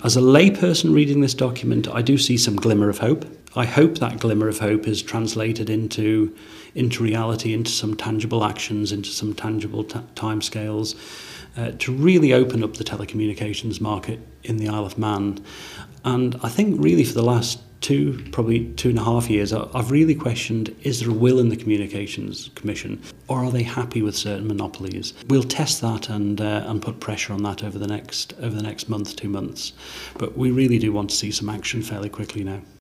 As a layperson reading this document, I do see some glimmer of hope. I hope that glimmer of hope is translated into reality, into some tangible actions, into some tangible timescales, to really open up the telecommunications market in the Isle of Man. And I think really for the last probably 2.5 years, I've really questioned, is there a will in the Communications Commission, or are they happy with certain monopolies? We'll test that and put pressure on that over the next month, 2 months. But we really do want to see some action fairly quickly now.